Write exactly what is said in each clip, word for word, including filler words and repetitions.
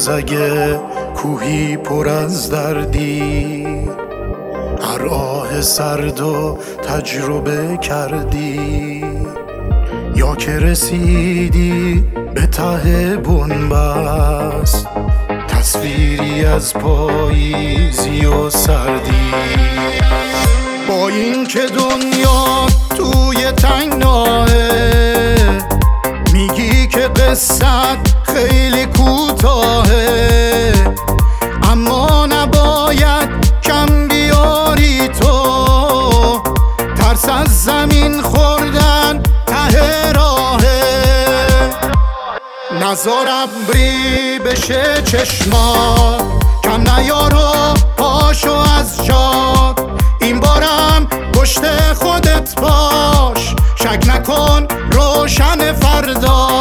باز اگه کوهی پر از دردی، هر آه سرد و تجربه کردی، یا که رسیدی به ته بنبست، تصویری از پاییزی و سردی. با این که دنیا توی تنگناهه، میگی که قصت خیلی کوتاهه، اما نباید کم بیاری تو، ترس از زمین خوردن ته راهه. نذار ابری بشه چشما، کم نیارو پاشو از جات، این بارم پشت خودت باش، شک نکن روشن فردا.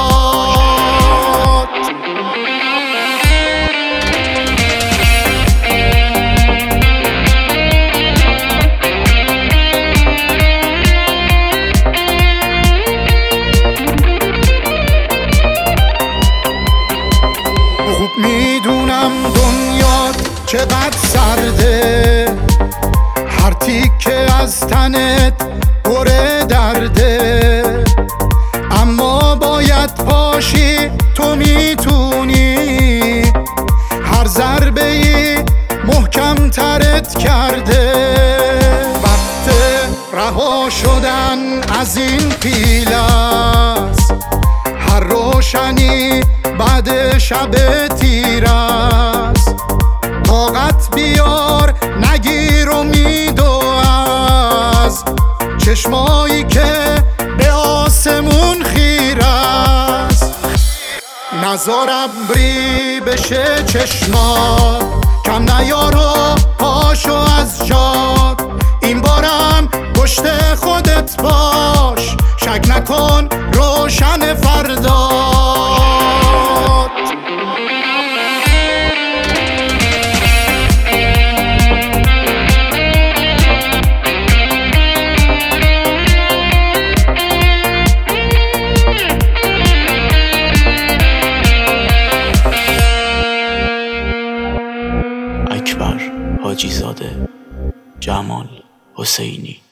خوب میدونم دنیا چقدر سرده، هر تیکه از تنت پر درده، اما باید پاشی، تو میتونی، هر ضربه ای محکم ترت کرده. وقت رها شدن از این پیل است، هر روشنی بعد شب تیر است، طاقت بیار نگیر امید و از چشمایی که به آسمون خیر است. نذار ابری بشه چشمات، کم نیارو پاشو از جات، این بارم پشت خودت باش، شک نکن روشن فردا. اکبر حاجی زاده، جمال حسینی.